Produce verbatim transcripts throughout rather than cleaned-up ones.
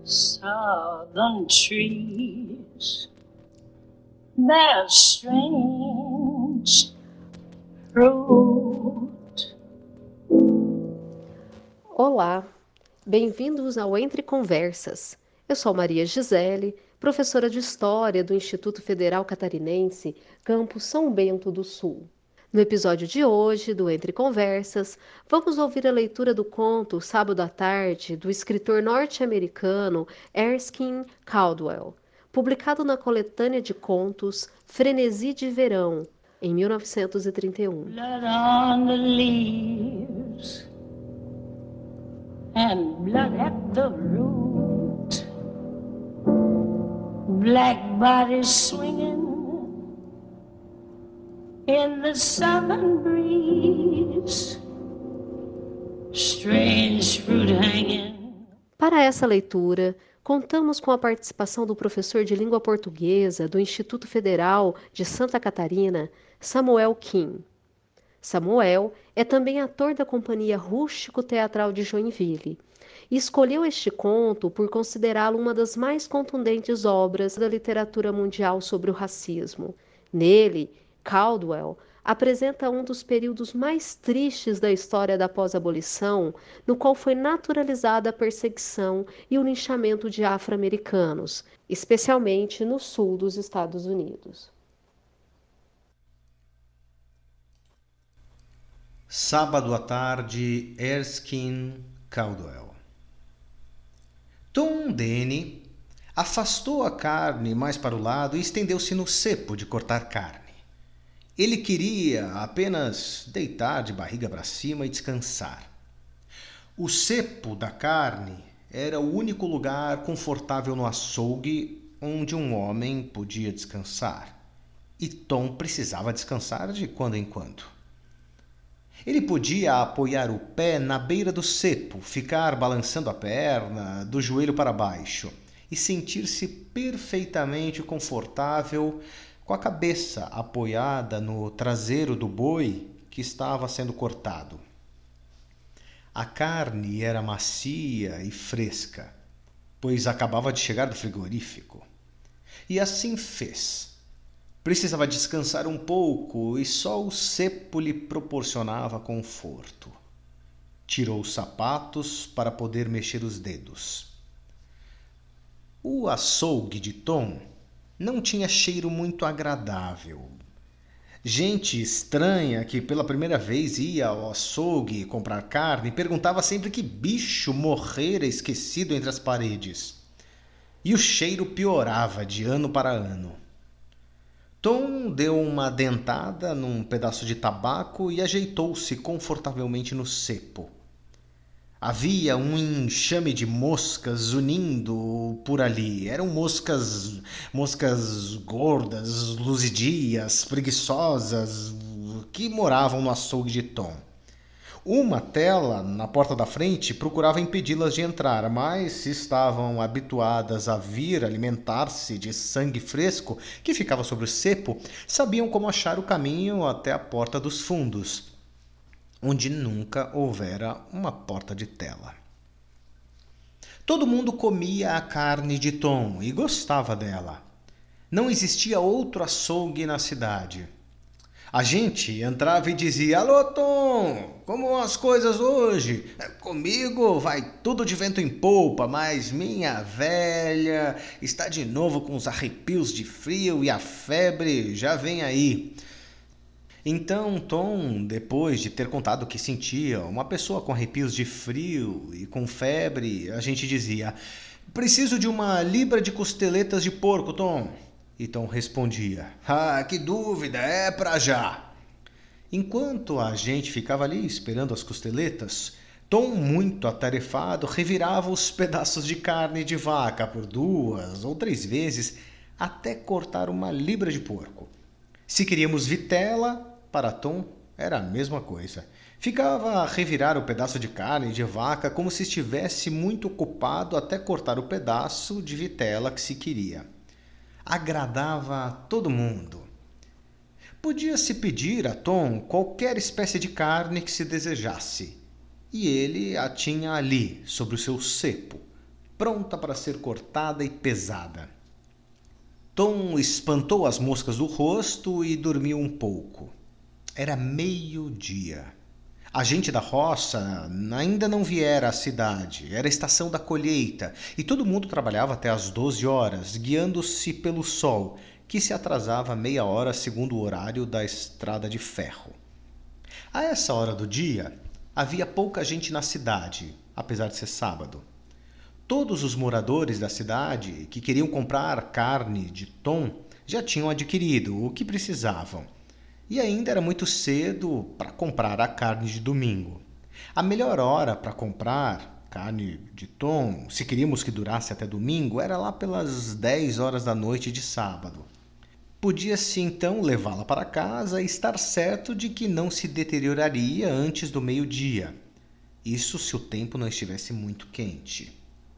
Southern trees bear strange fruit. Olá, bem-vindos ao Entre Conversas. Eu sou Maria Gisele, professora de História do Instituto Federal Catarinense, campus São Bento do Sul. No episódio de hoje do Entre Conversas, vamos ouvir a leitura do conto Sábado à Tarde, do escritor norte-americano Erskine Caldwell, publicado na coletânea de contos Frenesi de Verão, em mil novecentos e trinta e um. Blood on the leaves and blood at the root, black bodies swinging in the southern breeze, strange fruit hanging. Para essa leitura, contamos com a participação do professor de língua portuguesa do Instituto Federal de Santa Catarina, Samuel Kim. Samuel é também ator da Companhia Rústico Teatral de Joinville e escolheu este conto por considerá-lo uma das mais contundentes obras da literatura mundial sobre o racismo. Nele, Caldwell apresenta um dos períodos mais tristes da história da pós-abolição, no qual foi naturalizada a perseguição e o linchamento de afro-americanos, especialmente no sul dos Estados Unidos. Sábado à tarde, Erskine Caldwell. Tom Denny afastou a carne mais para o lado e estendeu-se no cepo de cortar carne. Ele queria apenas deitar de barriga para cima e descansar. O cepo da carne era o único lugar confortável no açougue onde um homem podia descansar. E Tom precisava descansar de quando em quando. Ele podia apoiar o pé na beira do cepo, ficar balançando a perna do joelho para baixo e sentir-se perfeitamente confortável com a cabeça apoiada no traseiro do boi que estava sendo cortado. A carne era macia e fresca, pois acabava de chegar do frigorífico. E assim fez. Precisava descansar um pouco e só o cepo lhe proporcionava conforto. Tirou os sapatos para poder mexer os dedos. O açougue de Tom não tinha cheiro muito agradável. Gente estranha que pela primeira vez ia ao açougue comprar carne perguntava sempre que bicho morrera esquecido entre as paredes. E o cheiro piorava de ano para ano. Tom deu uma dentada num pedaço de tabaco e ajeitou-se confortavelmente no cepo. Havia um enxame de moscas unindo por ali. Eram moscas, moscas gordas, luzidias, preguiçosas, que moravam no açougue de Tom. Uma tela na porta da frente procurava impedi-las de entrar, mas se estavam habituadas a vir alimentar-se de sangue fresco que ficava sobre o cepo, sabiam como achar o caminho até a porta dos fundos, onde nunca houvera uma porta de tela. Todo mundo comia a carne de Tom e gostava dela. Não existia outro açougue na cidade. A gente entrava e dizia: "Alô, Tom, como vão as coisas hoje? Comigo vai tudo de vento em polpa, mas minha velha está de novo com os arrepios de frio e a febre já vem aí." Então Tom, depois de ter contado que sentia uma pessoa com arrepios de frio e com febre, a gente dizia: "Preciso de uma libra de costeletas de porco, Tom." E Tom respondia: "Ah, que dúvida, é pra já." Enquanto a gente ficava ali esperando as costeletas, Tom, muito atarefado, revirava os pedaços de carne de vaca por duas ou três vezes até cortar uma libra de porco. Se queríamos vitela, para Tom era a mesma coisa. Ficava a revirar o pedaço de carne de vaca como se estivesse muito ocupado até cortar o pedaço de vitela que se queria. Agradava a todo mundo. Podia-se pedir a Tom qualquer espécie de carne que se desejasse, e ele a tinha ali, sobre o seu cepo, pronta para ser cortada e pesada. Tom espantou as moscas do rosto e dormiu um pouco. Era meio-dia. A gente da roça ainda não viera à cidade, era a estação da colheita e todo mundo trabalhava até às doze horas, guiando-se pelo sol, que se atrasava meia hora segundo o horário da estrada de ferro. A essa hora do dia, havia pouca gente na cidade, apesar de ser sábado. Todos os moradores da cidade que queriam comprar carne de Tom já tinham adquirido o que precisavam. E ainda era muito cedo para comprar a carne de domingo. A melhor hora para comprar carne de Tom, se queríamos que durasse até domingo, era lá pelas dez horas da noite de sábado. Podia-se então levá-la para casa e estar certo de que não se deterioraria antes do meio-dia. Isso se o tempo não estivesse muito quente.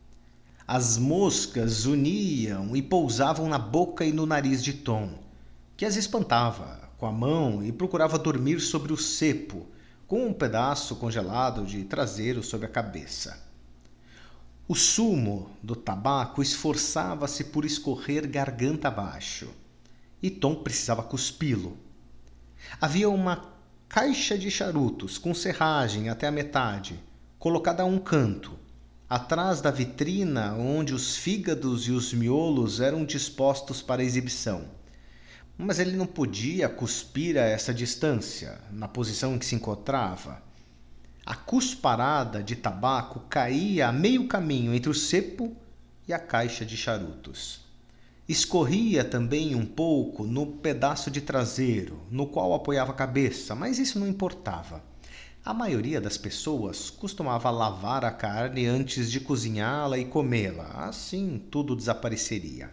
As moscas uniam e pousavam na boca e no nariz de Tom, que as espantava com a mão e procurava dormir sobre o cepo, com um pedaço congelado de traseiro sobre a cabeça. O sumo do tabaco esforçava-se por escorrer garganta abaixo, e Tom precisava cuspi-lo. Havia uma caixa de charutos com serragem até a metade, colocada a um canto, atrás da vitrina onde os fígados e os miolos eram dispostos para exibição. Mas ele não podia cuspir a essa distância, na posição em que se encontrava. A cusparada de tabaco caía a meio caminho entre o cepo e a caixa de charutos. Escorria também um pouco no pedaço de traseiro, no qual apoiava a cabeça, mas isso não importava. A maioria das pessoas costumava lavar a carne antes de cozinhá-la e comê-la, assim tudo desapareceria.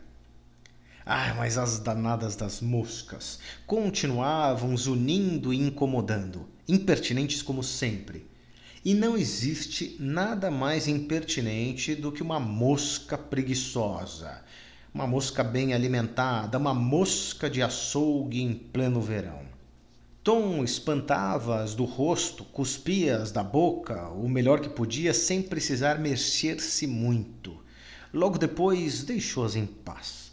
Ah, mas as danadas das moscas continuavam zunindo e incomodando, impertinentes como sempre. E não existe nada mais impertinente do que uma mosca preguiçosa, uma mosca bem alimentada, uma mosca de açougue em pleno verão. Tom espantava-as do rosto, cuspia-as da boca, o melhor que podia, sem precisar mexer-se muito. Logo depois, deixou-as em paz.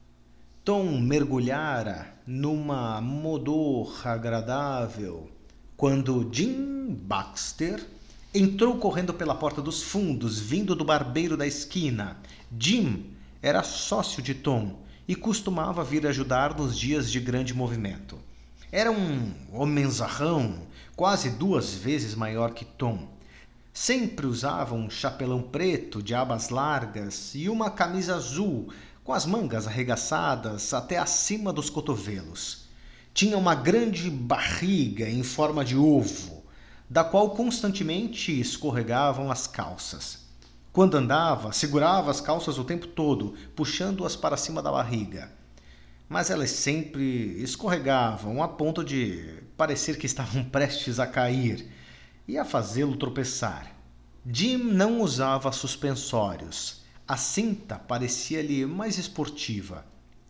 Tom mergulhara numa modorra agradável quando Jim Baxter entrou correndo pela porta dos fundos, vindo do barbeiro da esquina. Jim era sócio de Tom e costumava vir ajudar nos dias de grande movimento. Era um homenzarrão, quase duas vezes maior que Tom. Sempre usava um chapelão preto de abas largas e uma camisa azul, com as mangas arregaçadas até acima dos cotovelos. Tinha uma grande barriga em forma de ovo, da qual constantemente escorregavam as calças. Quando andava, segurava as calças o tempo todo, puxando-as para cima da barriga. Mas elas sempre escorregavam a ponto de parecer que estavam prestes a cair e a fazê-lo tropeçar. Jim não usava suspensórios. A cinta parecia-lhe mais esportiva.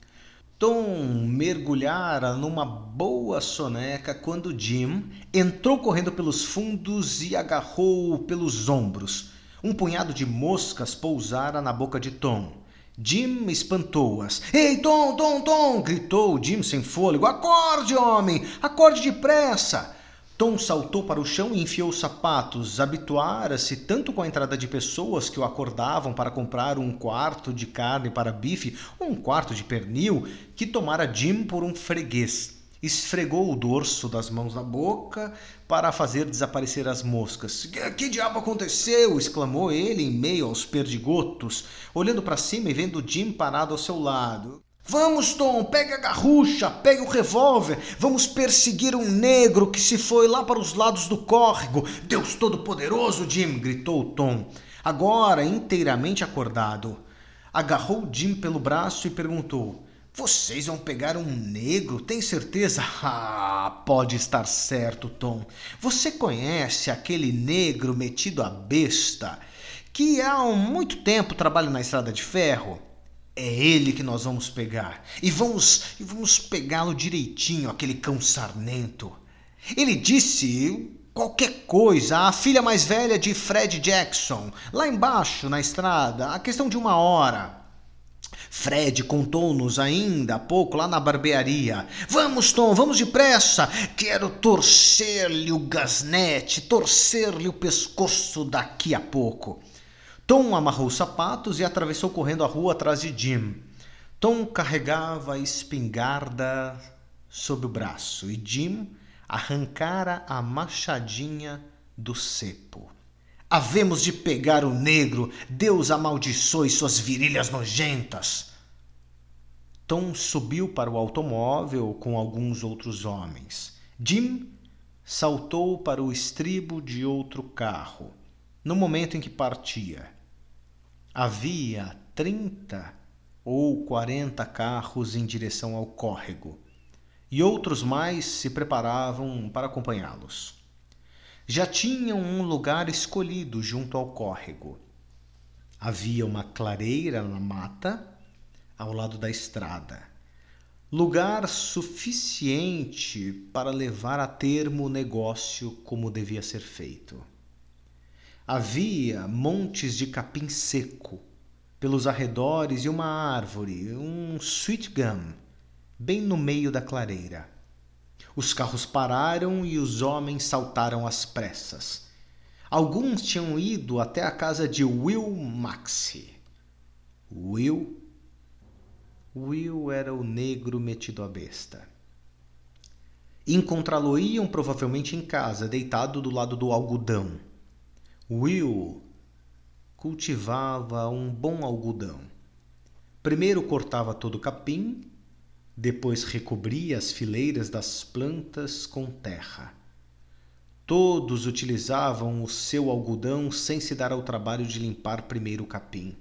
Tom mergulhara numa boa soneca quando Jim entrou correndo pelos fundos e agarrou-o pelos ombros. Um punhado de moscas pousara na boca de Tom. Jim espantou-as. Ei, Tom, Tom, Tom! Gritou Jim sem fôlego. Acorde, homem! Acorde depressa! Tom saltou para o chão e enfiou os sapatos. Habituara-se tanto com a entrada de pessoas que o acordavam para comprar um quarto de carne para bife ou um quarto de pernil, que tomara Jim por um freguês. Esfregou o dorso das mãos na boca para fazer desaparecer as moscas. Que, que diabo aconteceu? Exclamou ele em meio aos perdigotos, olhando para cima e vendo Jim parado ao seu lado. Vamos, Tom, pegue a garrucha, pegue o revólver, vamos perseguir um negro que se foi lá para os lados do córrego. Deus Todo-Poderoso, Jim, gritou Tom, agora inteiramente acordado. Agarrou Jim pelo braço e perguntou, vocês vão pegar um negro, tem certeza? Ah, pode estar certo, Tom. Você conhece aquele negro metido a besta que há muito tempo trabalha na estrada de ferro? É ele que nós vamos pegar. E vamos, e vamos pegá-lo direitinho, aquele cão sarnento. Ele disse qualquer coisa, a filha mais velha de Fred Jackson, lá embaixo na estrada, a questão de uma hora. Fred contou-nos ainda há pouco lá na barbearia. Vamos, Tom, vamos depressa. Quero torcer-lhe o gasnete, torcer-lhe o pescoço daqui a pouco. Tom amarrou os sapatos e atravessou correndo a rua atrás de Jim. Tom carregava a espingarda sob o braço e Jim arrancara a machadinha do cepo. Havemos de pegar o negro, Deus amaldiçoe suas virilhas nojentas. Tom subiu para o automóvel com alguns outros homens. Jim saltou para o estribo de outro carro, no momento em que partia. Havia trinta ou quarenta carros em direção ao córrego, e outros mais se preparavam para acompanhá-los. Já tinham um lugar escolhido junto ao córrego. Havia uma clareira na mata, ao lado da estrada. Lugar suficiente para levar a termo o negócio como devia ser feito. Havia montes de capim seco pelos arredores e uma árvore, um sweet gum, bem no meio da clareira. Os carros pararam e os homens saltaram às pressas. Alguns tinham ido até a casa de Will Maxey. Will? Will era o negro metido à besta. Encontrá-lo-iam provavelmente em casa, deitado do lado do algodão. Will cultivava um bom algodão. Primeiro cortava todo o capim, depois recobria as fileiras das plantas com terra. Todos utilizavam o seu algodão sem se dar ao trabalho de limpar primeiro o capim.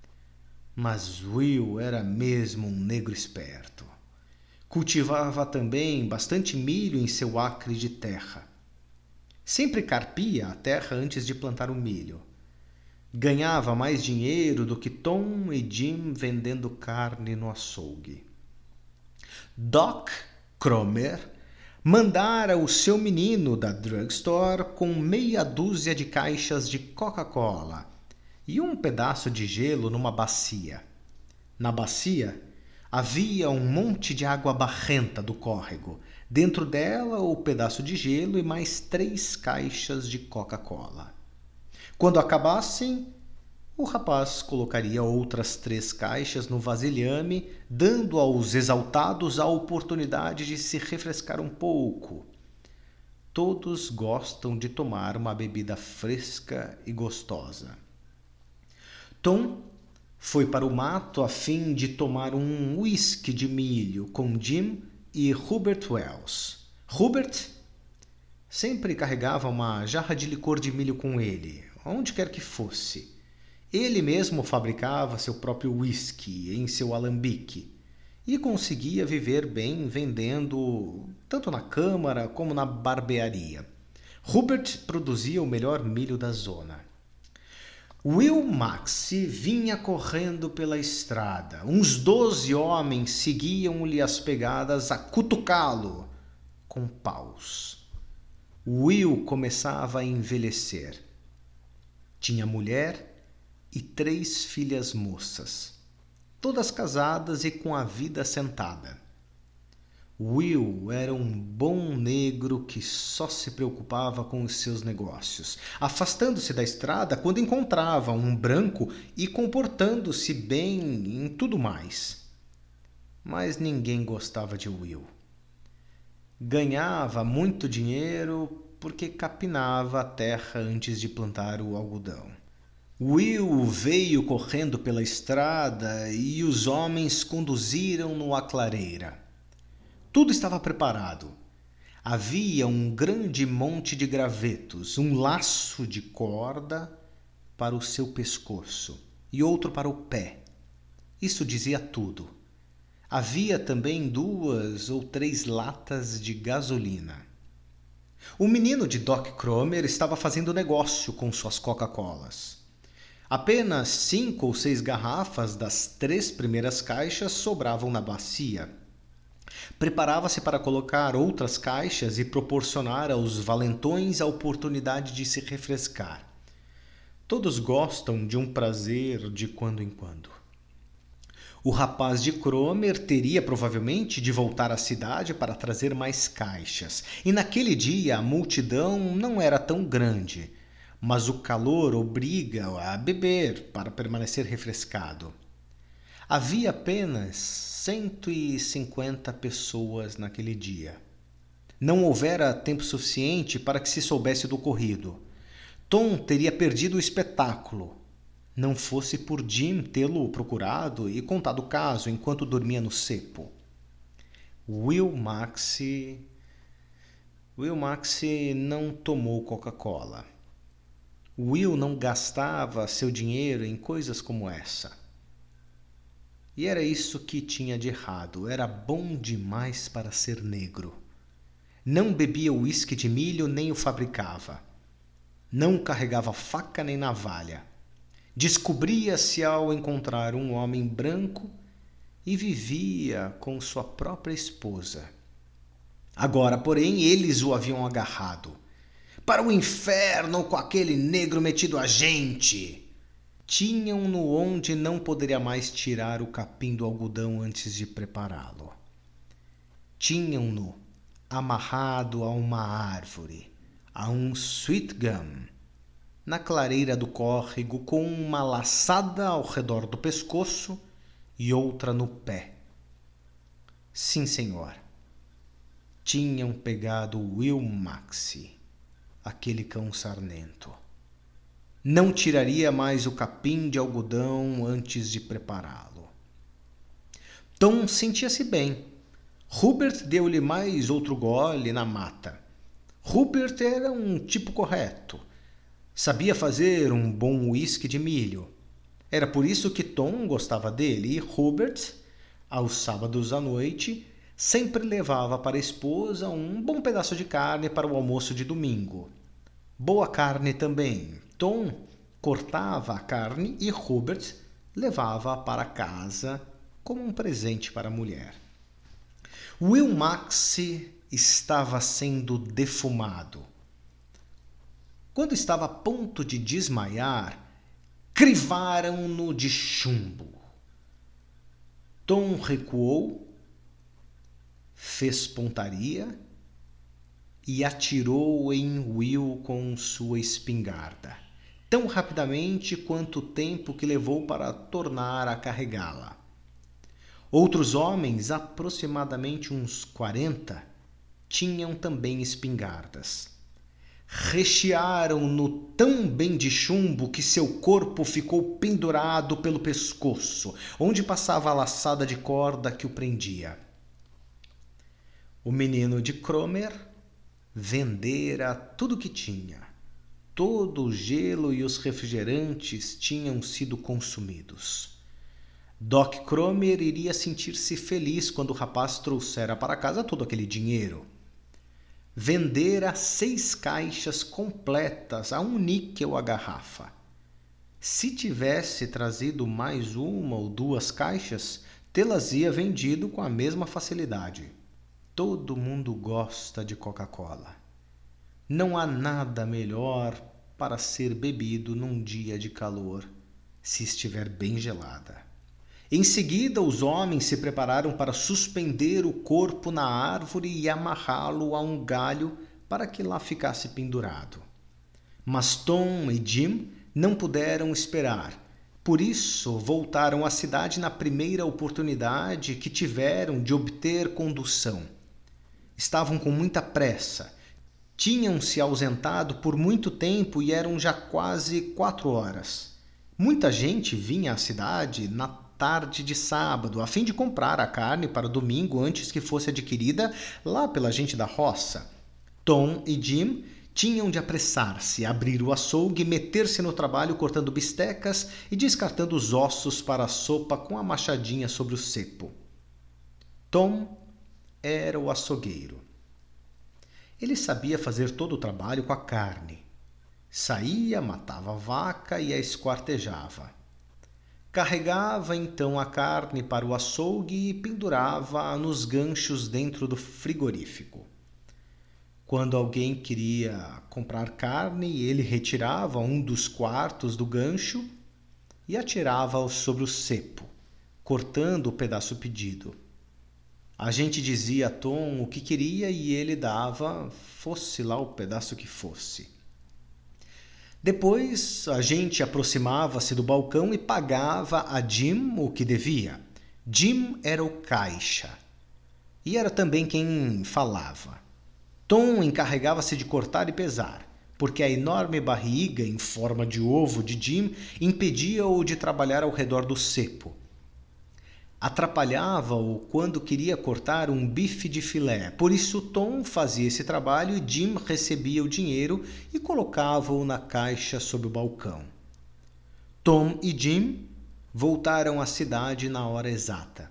Mas Will era mesmo um negro esperto. Cultivava também bastante milho em seu acre de terra. Sempre carpia a terra antes de plantar o milho. Ganhava mais dinheiro do que Tom e Jim vendendo carne no açougue. Doc Cromer mandara o seu menino da drugstore com meia dúzia de caixas de Coca-Cola e um pedaço de gelo numa bacia. Na bacia havia um monte de água barrenta do córrego. Dentro dela, o pedaço de gelo e mais três caixas de Coca-Cola. Quando acabassem, o rapaz colocaria outras três caixas no vasilhame, dando aos exaltados a oportunidade de se refrescar um pouco. Todos gostam de tomar uma bebida fresca e gostosa. Tom foi para o mato a fim de tomar um uísque de milho com Jim e Hubert Wells. Hubert sempre carregava uma jarra de licor de milho com ele, onde quer que fosse. Ele mesmo fabricava seu próprio uísque em seu alambique e conseguia viver bem vendendo tanto na câmara como na barbearia. Hubert produzia o melhor milho da zona. Will Maxey vinha correndo pela estrada. Uns doze homens seguiam-lhe as pegadas a cutucá-lo com paus. Will começava a envelhecer. Tinha mulher e três filhas moças, todas casadas e com a vida assentada. Will era um bom negro que só se preocupava com os seus negócios, afastando-se da estrada quando encontrava um branco e comportando-se bem em tudo mais. Mas ninguém gostava de Will. Ganhava muito dinheiro porque capinava a terra antes de plantar o algodão. Will veio correndo pela estrada e os homens conduziram-no à clareira. Tudo estava preparado. Havia um grande monte de gravetos, um laço de corda para o seu pescoço e outro para o pé. Isso dizia tudo. Havia também duas ou três latas de gasolina. O menino de Doc Cromer estava fazendo negócio com suas Coca-Colas. Apenas cinco ou seis garrafas das três primeiras caixas sobravam na bacia. Preparava-se para colocar outras caixas e proporcionar aos valentões a oportunidade de se refrescar. Todos gostam de um prazer de quando em quando. O rapaz de Cromer teria provavelmente de voltar à cidade para trazer mais caixas, e naquele dia a multidão não era tão grande, mas o calor obriga a beber para permanecer refrescado. Havia apenas cento e cinquenta pessoas naquele dia. Não houvera tempo suficiente para que se soubesse do ocorrido. Tom teria perdido o espetáculo, não fosse por Jim tê-lo procurado e contado o caso enquanto dormia no cepo. Will Maxey... Will Maxey não tomou Coca-Cola. Will não gastava seu dinheiro em coisas como essa. E era isso que tinha de errado. Era bom demais para ser negro. Não bebia uísque de milho nem o fabricava. Não carregava faca nem navalha. Descobria-se ao encontrar um homem branco e vivia com sua própria esposa. Agora, porém, eles o haviam agarrado. Para o inferno com aquele negro metido a gente! Tinham-no onde não poderia mais tirar o capim do algodão antes de prepará-lo. Tinham-no amarrado a uma árvore, a um sweet gum, na clareira do córrego, com uma laçada ao redor do pescoço e outra no pé. Sim, senhor. Tinham pegado Will Maxey, aquele cão sarnento. Não tiraria mais o capim de algodão antes de prepará-lo. Tom sentia-se bem. Hubert deu-lhe mais outro gole na mata. Hubert era um tipo correto. Sabia fazer um bom uísque de milho. Era por isso que Tom gostava dele, e Hubert, aos sábados à noite, sempre levava para a esposa um bom pedaço de carne para o almoço de domingo. Boa carne também. Tom cortava a carne e Hubert levava-a para casa como um presente para a mulher. Will Maxey estava sendo defumado. Quando estava a ponto de desmaiar, crivaram-no de chumbo. Tom recuou, fez pontaria e atirou em Will com sua espingarda, tão rapidamente quanto o tempo que levou para tornar a carregá-la. Outros homens, aproximadamente uns quarenta, tinham também espingardas. Rechearam-no tão bem de chumbo que seu corpo ficou pendurado pelo pescoço, onde passava a laçada de corda que o prendia. O menino de Cromer vendera tudo o que tinha. Todo o gelo e os refrigerantes tinham sido consumidos. Doc Cromer iria sentir-se feliz quando o rapaz trouxera para casa todo aquele dinheiro. Vendera seis caixas completas a um níquel a garrafa. Se tivesse trazido mais uma ou duas caixas, tê-las-ia vendido com a mesma facilidade. Todo mundo gosta de Coca-Cola. Não há nada melhor para ser bebido num dia de calor, se estiver bem gelada. Em seguida, os homens se prepararam para suspender o corpo na árvore e amarrá-lo a um galho para que lá ficasse pendurado. Mas Tom e Jim não puderam esperar. Por isso, voltaram à cidade na primeira oportunidade que tiveram de obter condução. Estavam com muita pressa. Tinham se ausentado por muito tempo e eram já quase quatro horas. Muita gente vinha à cidade na tarde de sábado, a fim de comprar a carne para domingo antes que fosse adquirida lá pela gente da roça. Tom e Jim tinham de apressar-se, abrir o açougue, meter-se no trabalho cortando bistecas e descartando os ossos para a sopa com a machadinha sobre o cepo. Tom era o açougueiro. Ele sabia fazer todo o trabalho com a carne. Saía, matava a vaca e a esquartejava. Carregava então a carne para o açougue e pendurava nos ganchos dentro do frigorífico. Quando alguém queria comprar carne, ele retirava um dos quartos do gancho e atirava-o sobre o cepo, cortando o pedaço pedido. A gente dizia a Tom o que queria e ele dava, fosse lá o pedaço que fosse. Depois, a gente aproximava-se do balcão e pagava a Jim o que devia. Jim era o caixa e era também quem falava. Tom encarregava-se de cortar e pesar, porque a enorme barriga em forma de ovo de Jim impedia-o de trabalhar ao redor do cepo. Atrapalhava-o quando queria cortar um bife de filé, por isso Tom fazia esse trabalho e Jim recebia o dinheiro e colocava-o na caixa sob o balcão. Tom e Jim voltaram à cidade na hora exata.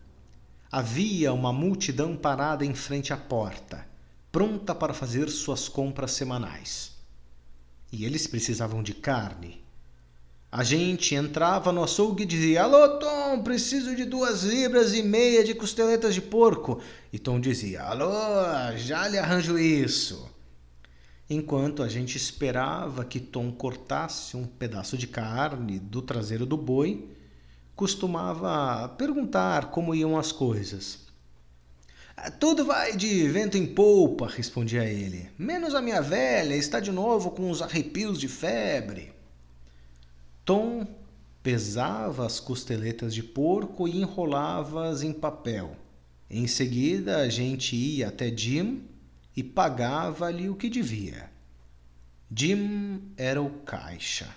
Havia uma multidão parada em frente à porta, pronta para fazer suas compras semanais. E eles precisavam de carne. A gente entrava no açougue e dizia: "Alô, Tom, preciso de duas libras e meia de costeletas de porco." E Tom dizia: "Alô, já lhe arranjo isso." Enquanto a gente esperava que Tom cortasse um pedaço de carne do traseiro do boi, costumava perguntar como iam as coisas. "Tudo vai de vento em polpa", respondia ele. "Menos a minha velha, está de novo com uns arrepios de febre." Tom pesava as costeletas de porco e enrolava-as em papel. Em seguida, a gente ia até Jim e pagava-lhe o que devia. Jim era o caixa.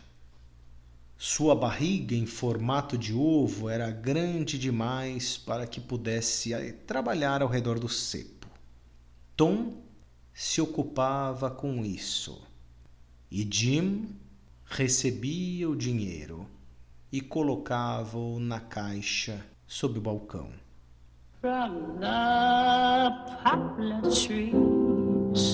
Sua barriga em formato de ovo era grande demais para que pudesse trabalhar ao redor do cepo. Tom se ocupava com isso. E Jim recebia o dinheiro e colocava-o na caixa sob o balcão. From the poplar trees,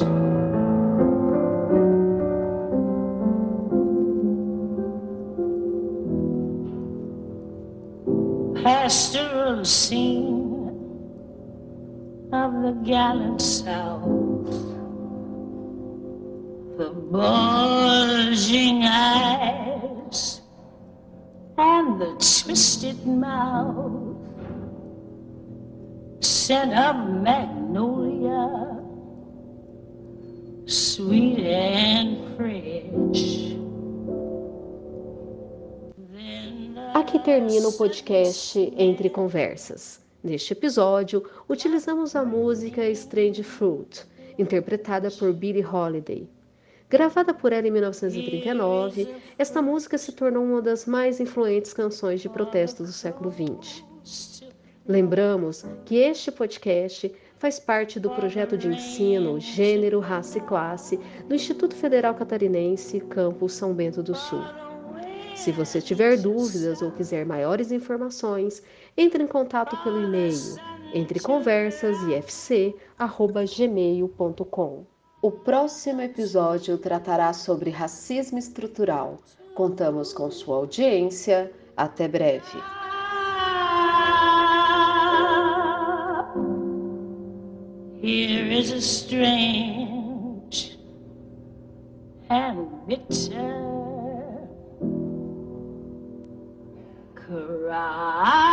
pastoral scene of the gallant South, the bulging eyes and the twisted mouth, scent of magnolia, sweet and fresh. Aqui termina o podcast Entre Conversas. Neste episódio, utilizamos a música Strange Fruit, interpretada por Billie Holiday. Gravada por ela em mil novecentos e trinta e nove, esta música se tornou uma das mais influentes canções de protesto do século vinte. Lembramos que este podcast faz parte do projeto de ensino Gênero, Raça e Classe do Instituto Federal Catarinense, Campus São Bento do Sul. Se você tiver dúvidas ou quiser maiores informações, entre em contato pelo e-mail entreconversasifc arroba gmail ponto com. O próximo episódio tratará sobre racismo estrutural. Contamos com sua audiência. Até breve. Here is a strange and bitter cry.